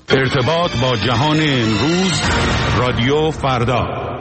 ارتباط با جهان امروز، رادیو فردا.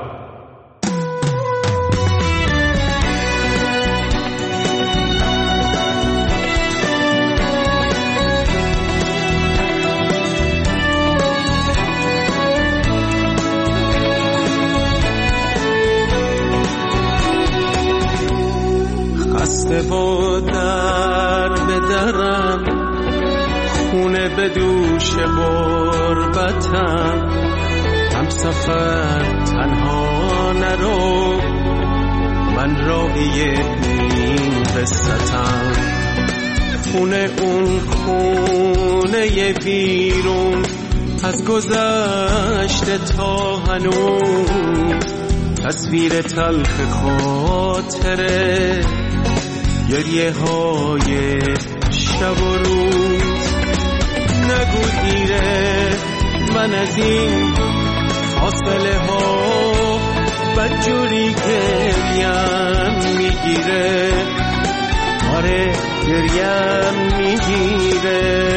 خسته و در بدرم، خونه به دوش غربتم، هم سفر تنها نرو، من راوی این قصتم. خونه اون خونه بیرون، از گذشته تا هنوز، تصویر تلخ خاطره، گریه های شب و روز. نگو دیره من از این فاصله ها، بدجوری گریم میگیره، آره گریم میگیره.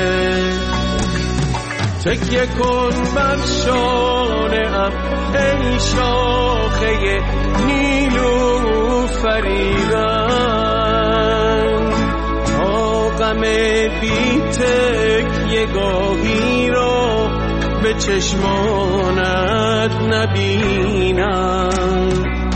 تکیه کن بر شانه‌ام ای شاخه نیلوفریدن، تا غم بی تکیه گاهی را به چشمانت نبینم.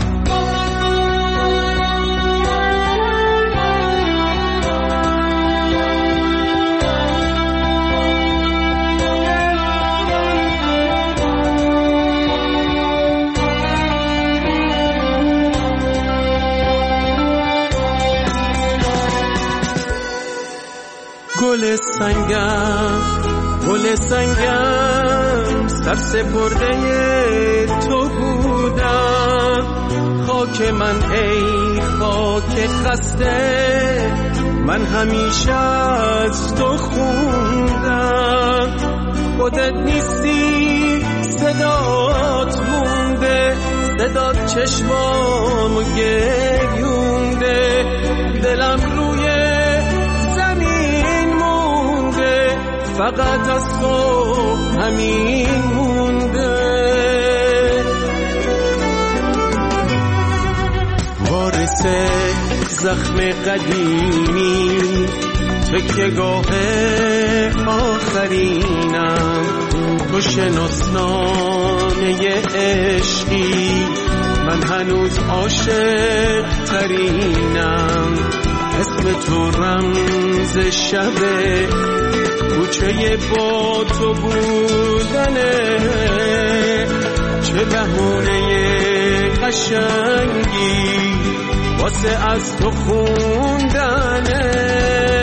گل سنگم سر سپرده تو بودم، خاک من ای خاک خسته، من همیشه از تو خوندم. خودت نیستی صدات مونده، صدات چشمامو گریونده، دلم روی فقط از تو همین مونده. وارث زخم قدیمی، تکیه‌گاه آخرینم، تو شناسنامه عشقی، من هنوز عاشق ترینم. اسم تو رمز شبه، کوچه با تو بودنه، چه بهونه قشنگی واسه از تو خوندنه.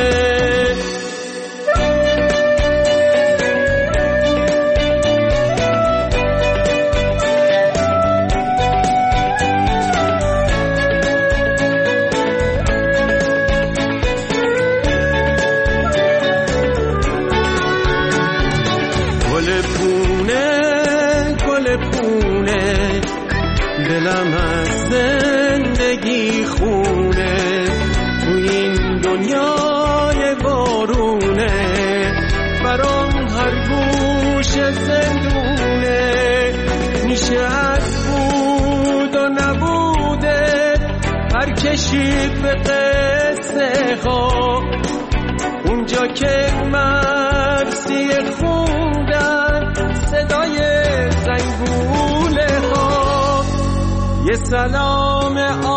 دلم از زندگی خونه، تو این دنیای بارونه، برام هر گوش زندونه. میشه از بود و نبوده هر کشید به قصه ها، اونجا که مرسی خوندن صدای زنگوله ها. یه سلام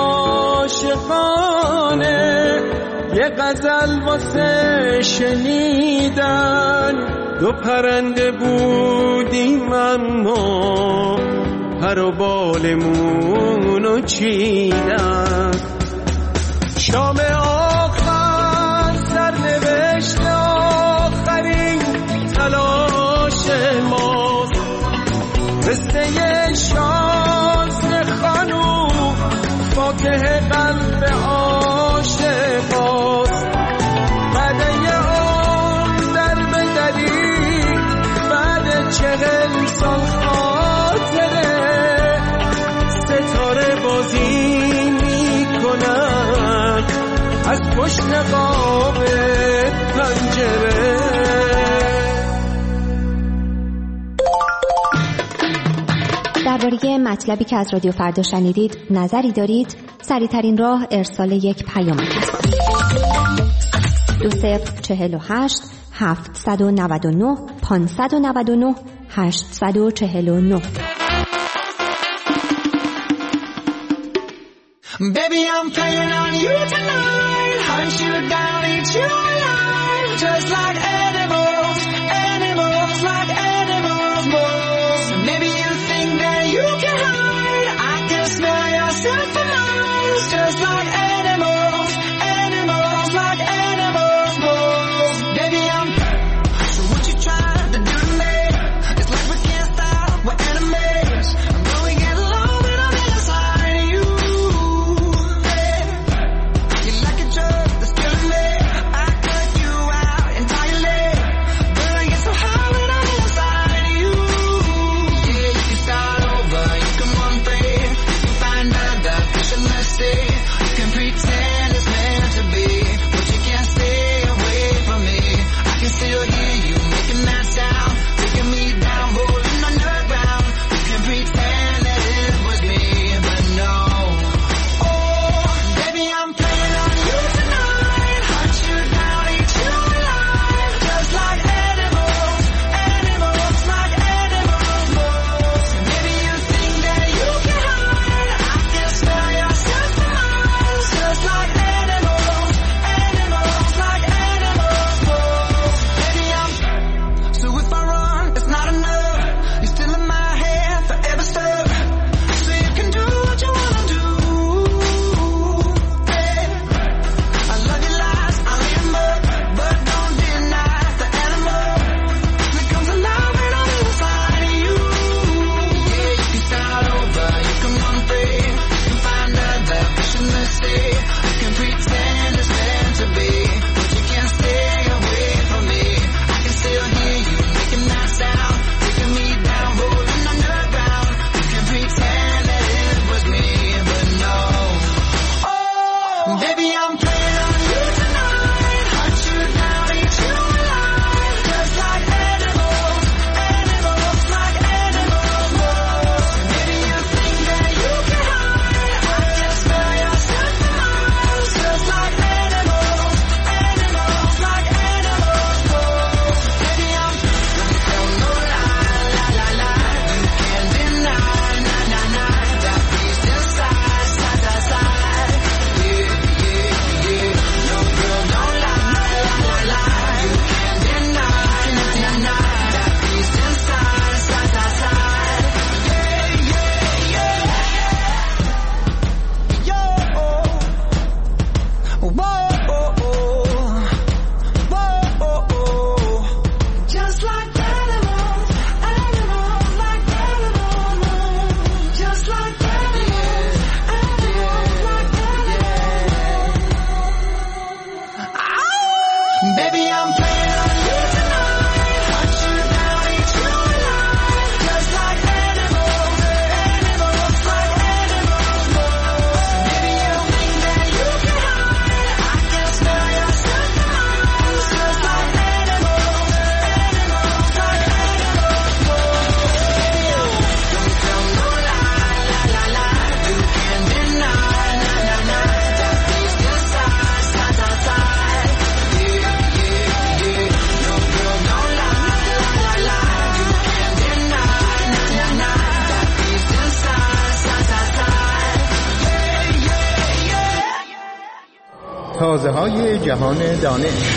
عاشقانه، یه غزل واسه شنیدن، دو پرنده بودیم اما پر و بالمونو چیدن. شام آخر سرنوشت آخرین تلاش ماست، قصه شانس خانوم فاتح قلب عاشقاست. بعد یه عمر در بدری، بعد 40 سال خاطره، ستاره بازی میکنن از پشت قاب پنجره. درباره مطلبی که از رادیو فردا شنیدید نظری دارید؟ سریع‌ترین راه ارسال یک پیام است. 2048 799 599 849. Baby, I'm playing on you tonight. Hunt you down, eat you alive. Just like animals, animals, like animals, moles. Maybe you think that you can hide. I can smell yourself for miles. Just like animals, animals, like animals, moles. Baby, I'm so what you trying to do to me? It's like we can't stop, we're enemies. I'm going to get low and I'm inside of you. تازه‌های جهان دانش.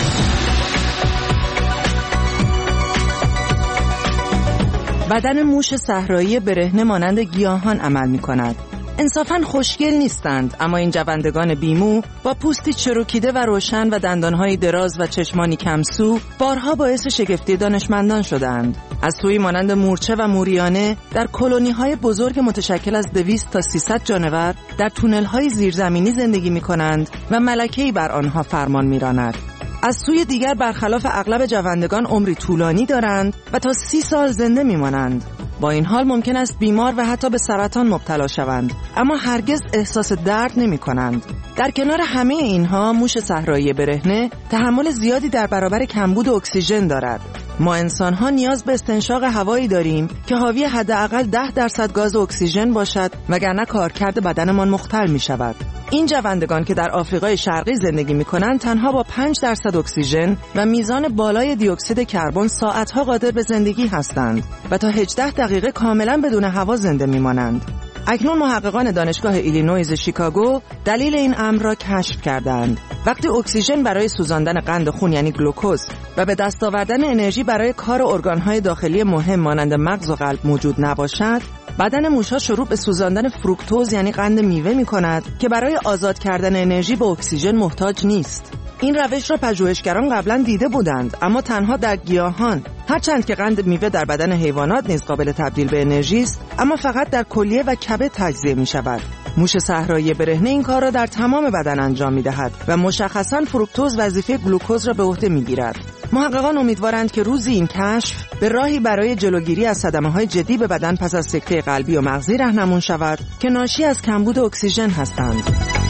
بدن موش صحرایی برهنه مانند گیاهان عمل می‌کند. انصافاً خوشگل نیستند، اما این جوندگان بیمو با پوستی چروکیده و روشن و دندان‌های دراز و چشمانی کمسو بارها باعث شگفتی دانشمندان شدند. از سوی مانند مورچه و موریانه در کلونی‌های بزرگ متشکل از 200 تا 300 جانور در تونل‌های زیرزمینی زندگی می‌کنند و ملکه‌ای بر آنها فرمان می‌راند. از سوی دیگر برخلاف اغلب جوندگان عمری طولانی دارند و تا 30 سال زنده می‌مانند. با این حال ممکن است بیمار و حتی به سرطان مبتلا شوند، اما هرگز احساس درد نمی کنند. در کنار همه اینها موش صحرایی برهنه تحمل زیادی در برابر کمبود اکسیژن دارد. ما انسان‌ها نیاز به استنشاق هوایی داریم که حاوی حداقل 10% گاز اکسیژن باشد، وگرنه کارکرد بدنمان مختل می‌شود. این جوندگان که در آفریقای شرقی زندگی می‌کنند تنها با 5% اکسیژن و میزان بالای دی اکسید کربن ساعت‌ها قادر به زندگی هستند و تا 18 دقیقه کاملاً بدون هوا زنده می‌مانند. اکنون محققان دانشگاه ایلینویز شیکاگو دلیل این امر را کشف کردند. وقتی اکسیژن برای سوزاندن قند خون یعنی گلوکوز و به دست آوردن انرژی برای کار ارگان‌های داخلی مهم مانند مغز و قلب موجود نباشد، بدن موش‌ها شروع به سوزاندن فروکتوز یعنی قند میوه می‌کند که برای آزاد کردن انرژی به اکسیژن محتاج نیست. این روش را پژوهشگران قبلا دیده بودند، اما تنها در گیاهان. هرچند که قند میوه در بدن حیوانات نیز قابل تبدیل به انرژی است، اما فقط در کلیه و کبد تجزیه می شود. موش صحرایی برهنه این کار را در تمام بدن انجام می دهد و مشخصاً فروکتوز وظیفه گلوکوز را به عهده می گیرد. محققان امیدوارند که روزی این کشف به راهی برای جلوگیری از صدمه‌های جدی به بدن پس از سکته قلبی و مغزی راهنمون شود که ناشی از کمبود اکسیژن هستند.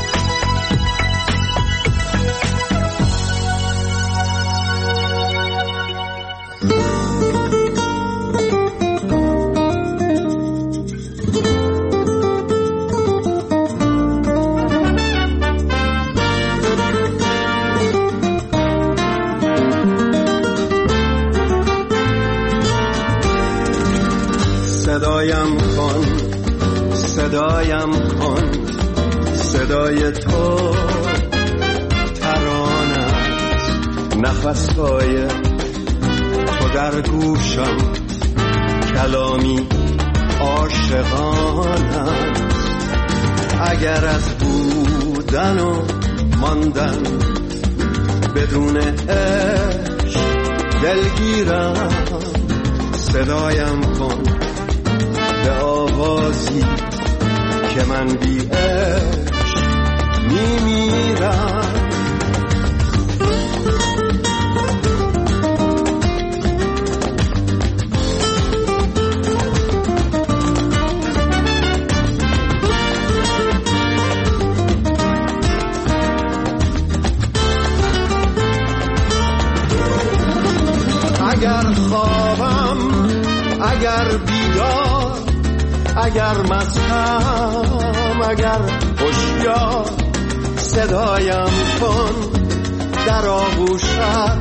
صدایم کن صدای تو ترانت، نفسهای تو در گوشم کلامی عاشقانت. اگر از بودن و ماندن بدون عشق دلگیرم، صدایم کن به آوازی که من بی عشق میمیرم. اگر خوابم، اگر بیدار، اگر مستم، اگر هوشیار، صدایم کن در آغوشت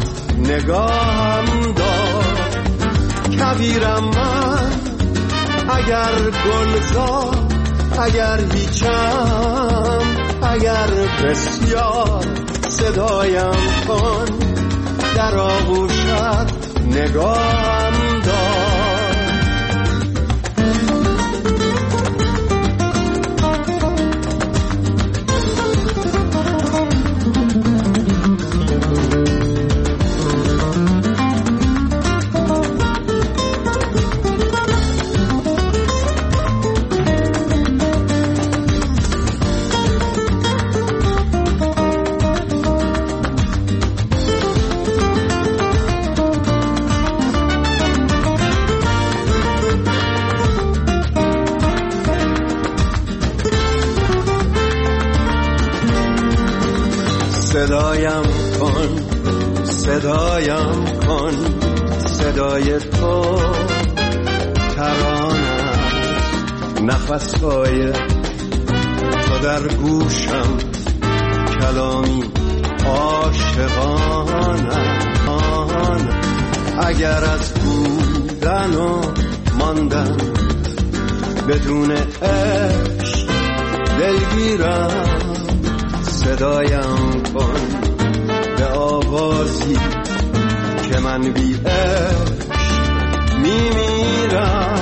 نگاهم دار. کبیرم من اگر گلزار، اگر هیچم، اگر بسیار، صدایم کن در آغوشت نگاهم دار. صدایم کن، صدایم کن صدای تو ترانت، نفسهای تو در گوشم کلامی عاشقانت. اگر از بودن و ماندن بدون عشق دلگیرم، صدایم کن به آوازی که من بی عشق میمیرم.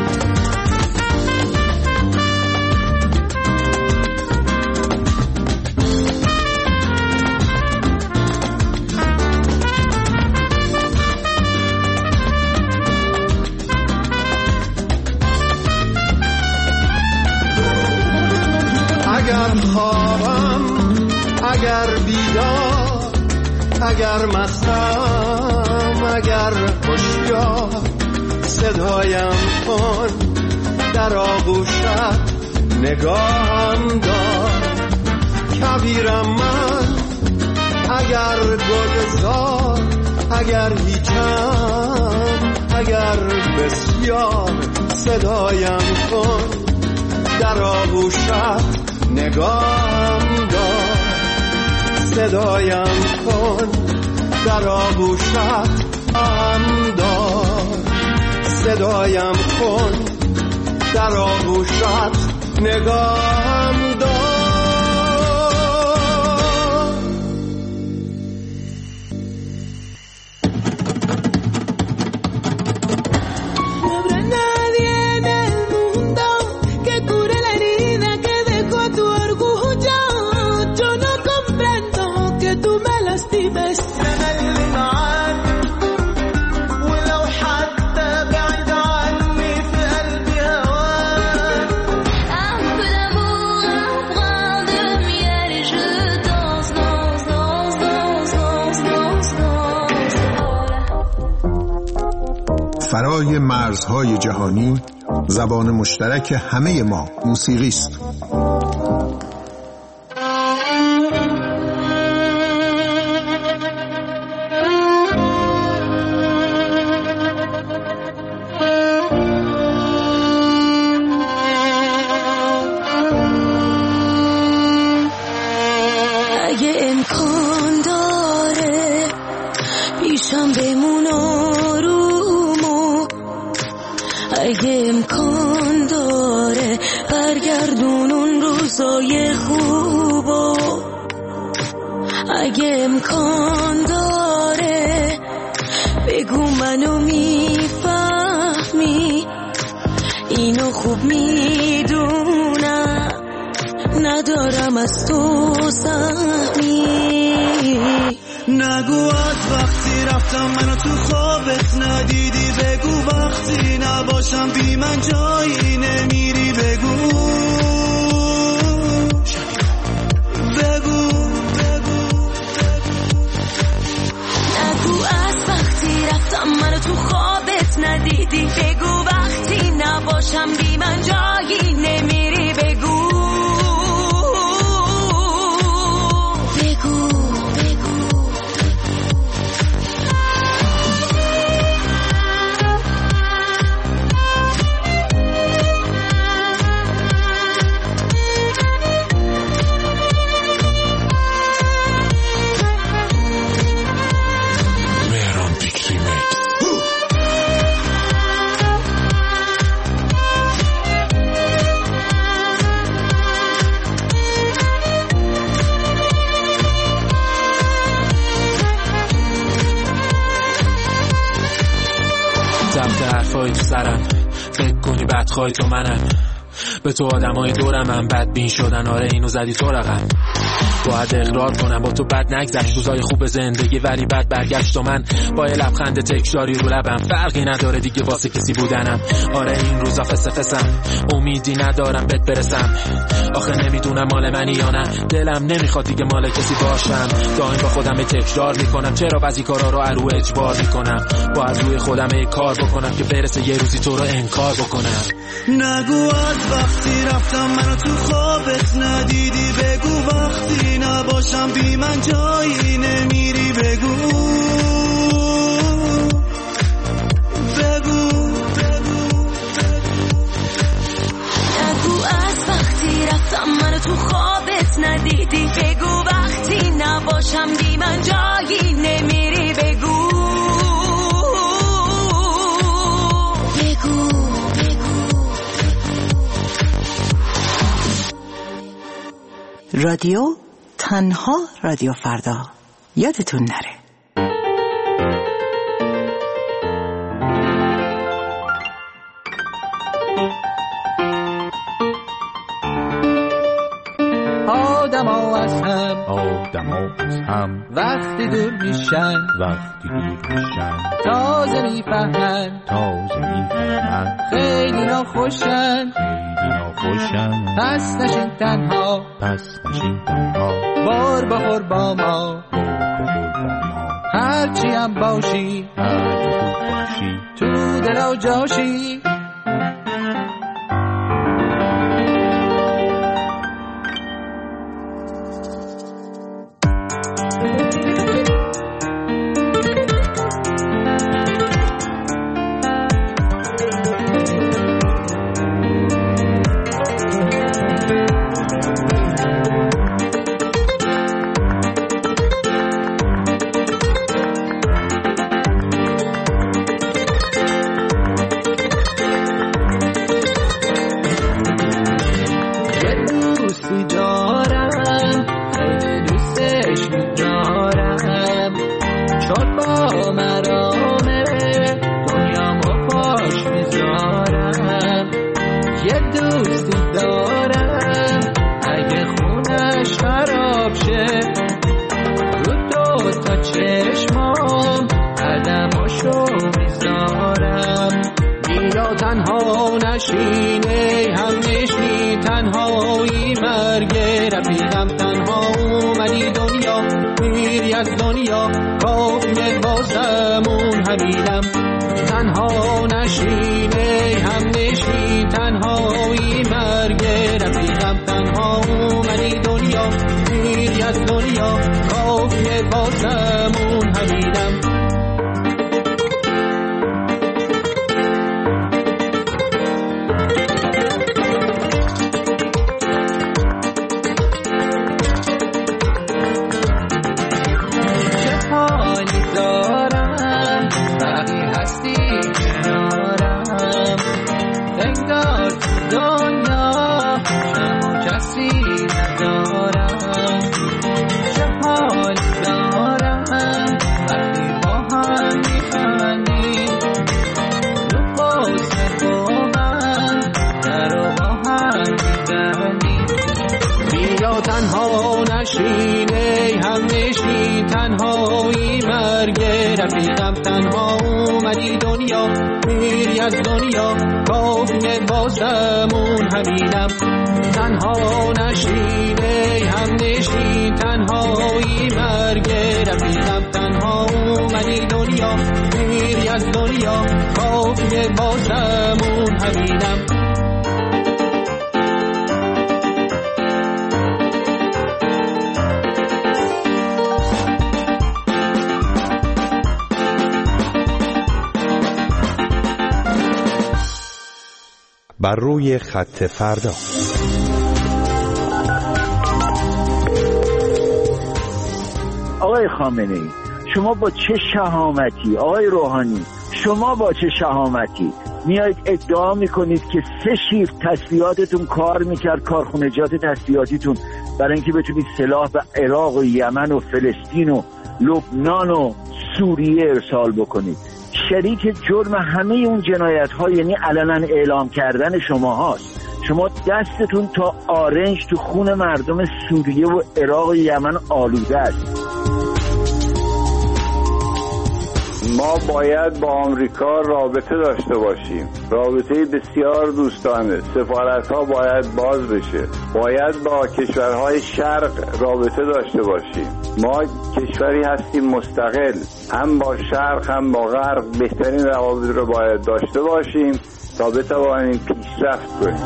اگر خوابم، اگر بیدار، اگر مستم، اگر هوشیار، صدایم کن در آغوشت نگاهم دار. کبیرم من اگر گلزار، اگر هیچم، اگر بسیار صدایم کن، در آغوشت نگاهم دار. صدایم کن، در آغوشت هم دار. صدایم کن، در آغوشت نگاهم دار. فرای مرزهای جهانی، زبان مشترک همه ما موسیقی است. اگه امکان داره پیشم بمون آرومو، اگه امکان داره برگردون اون روزای خوبو، اگه امکان داره بگو منو میفهمی، اینو خوب میدونم ندارم از تو سهمی. نگو از وقتی رفتم منو تو خوابت ندیدی، بگو وقتی نباشم بی من جایی نمیری، بگو بگو بگو. نگو از وقتی رفتم منو تو خوابت ندیدی، بگو وقتی نباشم بی من جایی نمیری، بگو حرفای تو سرم، فکر کنی بدخوای تو منم، به تو آدمای دورم هم بدبین شدن، آره اینو زدی تو رقم. باید اقرار کنم با تو بد نگذشت، روزای خوب زندگی ولی بد برگشت و من با یه لبخند تکراری رو لبم، فرقی نداره دیگه واسه کسی بودنم. آره این روزا فسم، امیدی ندارم بهت برسم، آخه نمیدونم مال منی یا نه، دلم نمیخواد دیگه مال کسی باشم. دائم با خودم تکرار میکنم چرا بعضی کارا رو ارو اجبار میکنم، باید روی خودم کار بکنم که برسه یه روزی تو رو انکار بکنم. نگو از وقتی رفتم منو تو خوابت ندیدی، بگو وقتی نباشم بی من جایی نمیری، بگو بگو بگو. نگو از وقتی رفتم منو تو خوابت ندیدی، بگو وقتی نباشم بی من جایی نمیری، بگو رادیو تنها رادیو فردا، یادتون نره. آدما از هم وقتی دور میشن تازه میفهمن خیلی ناخوشن پس نشین تنها بار بخور با ما هرچی هم باشی تو دل و جاشی. نشین ای هم نشین تنهایی مرگ رفیقم تنها اومدی دنیا میری از دنیا کافیه بازمون همینم تنها نشین ای هم نشین تنهایی مرگ رفیقم تنها اومدی دنیا میری از دنیا کافیه بازمون همینم رفیقم تنها اومدی دنیا میری از دنیا کافیه بازمون همینم تنها نشین ای هم نشین تنهایی مرگ رفیقم تنها اومدی دنیا میری از دنیا کافیه بازمون همینم بر روی خط فردا. آقای خامنه‌ای شما با چه شهامتی، آقای روحانی شما با چه شهامتی میایید ادعا میکنید که 3 شیفت تسلیحاتتون کار میکرد، کارخونجات تسلیحاتیتون، برای اینکه بتونید سلاح به عراق و یمن و فلسطین و لبنان و سوریه ارسال بکنید. شریک جرم همه اون جنایت ها یعنی علنا اعلام کردن شما هاست. شما دستتون تا آرنج تو خون مردم سوریه و عراق و یمن آلوده است. ما باید با آمریکا رابطه داشته باشیم، رابطه بسیار دوستانه. سفارت‌ها باید باز بشه، باید با کشورهای شرق رابطه داشته باشیم. ما کشوری هستیم مستقل، هم با شرق هم با غرب بهترین روابط رو باید داشته باشیم تا بتوانیم پیشرفت کنیم.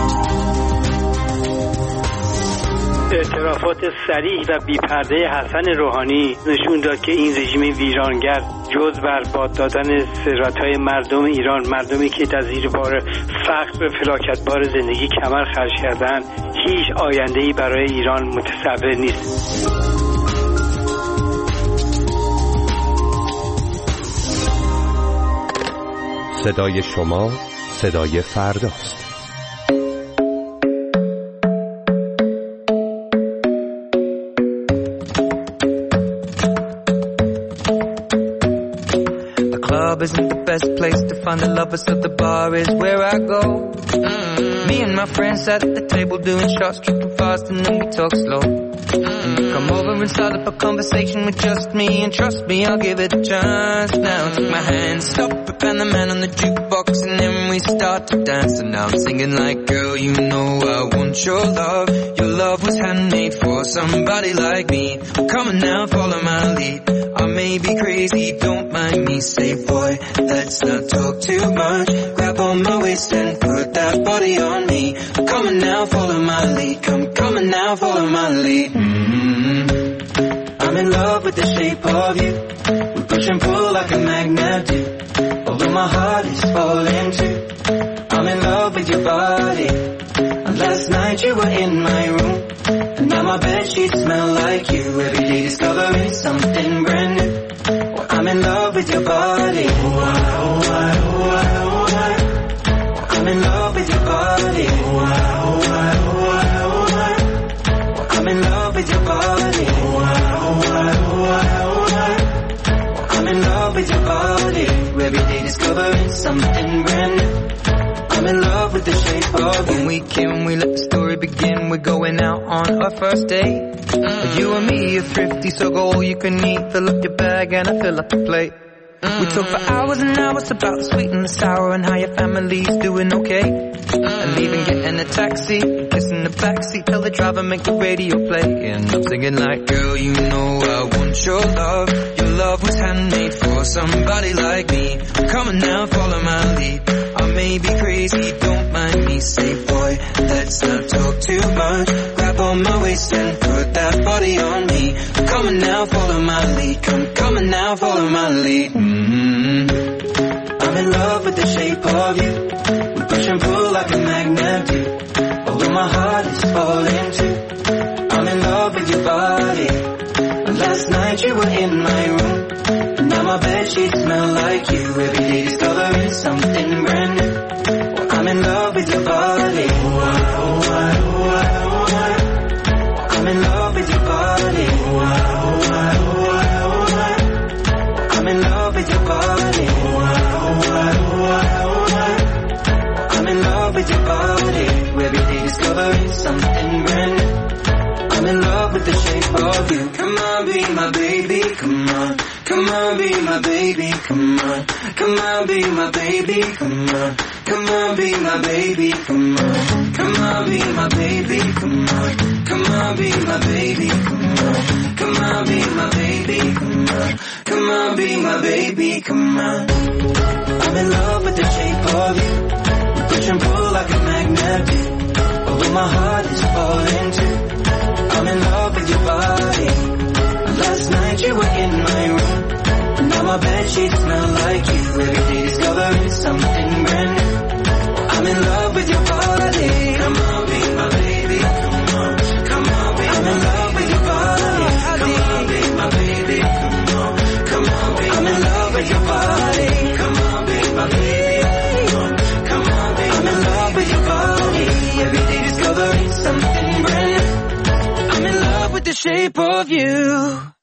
اعترافات صریح و بی‌پرده حسن روحانی نشون داد که این رژیم ویرانگر جز برباد دادن ثروت‌های مردم ایران، مردمی که در زیر بار فقر و فلاکتبار زندگی کمر خرج کردن، هیچ آینده‌ای برای ایران متصور نیست. صدای شما صدای فرداست. Isn't the best place to find the lovers, so the bar is where I go. Me and my friends sat at the table doing shots, tripping fast, and then we talk slow. And you come over and start up a conversation with just me, and trust me, I'll give it a chance. Now take my hand, stop it, and the man on the jukebox, and then we start to dance. And now I'm singing like, girl, you know I want your love. Your love was handmade for somebody like me. Come on now, follow my lead. I may be crazy, don't mind me. Say, boy, let's not talk too much. Grab on my waist and put that body on me. Come on now, follow my lead. Come on now, follow my lead. I'm in love with the shape of you. We push and pull like a magnet do. Although my heart is falling too. I'm in love with your body. And last night you were in my room. And now my bedsheets smell like you. Every day discovering something brand new. Well, I'm in love with your body. Oh, I, oh, I, oh, I, oh, I. I'm in love with your body. Oh, I, oh, I, oh, I, oh, I. I'm in love with your body. Oh, I, oh, I, oh, I, oh, I. I'm in love with your body. Every day discovering something brand new. I'm in love with the shape of you. When we came, we let the story begin. We're going out on our first date. You and me are thrifty, so go all you can eat. Fill up your bag and I fill up the plate. We talk for hours and hours about the sweet and the sour and how your family's doing okay. And leaving, getting a taxi, kissing the backseat, tell the driver make the radio play. And I'm singing like, girl, you know I want your love. Your love was handmade for somebody like me. Come on now, follow my lead. I may be crazy, don't mind me. Say, boy, let's not talk too much. Grab on my waist and put that body on me. Come on now, follow my lead. Come on now, follow my lead. I'm in love with the shape of you. We push and pull like a magnet do. Although my heart is falling too. I'm in love with your body. Last night you were in my room. And now my bedsheets smell like you. Every day discovering something brand new. Well, I'm in love with your body. I'm in love with your body. I'm in love with your body. I'm in love with your body. Every day discovering something brand new. I'm in love with the shape of you. Come on, be my baby, come on. Come on, be my baby, come on. Come on, be my baby, come on. Come on, be my baby, come on. Come on, be my baby, come on. Come on, be my baby, come on. Come on, be my baby, come on. Come on, be my baby, come on. I'm in love with the shape of you. We push and pull like a magnet do. Although my heart is falling too. I'm in love with your body. Last night you were in my room. And now my bedsheets smell like you. Every day discovering something brand new. I'm in love with your body. Come on, be my baby. Come on, come on, be I'm in love with your body. Come on, be my baby. Come on, come on, be I'm in love with your body. Come on, be my baby. Come on, be I'm in love with your body. Every day discovering something brand new. I'm in love with the shape of you.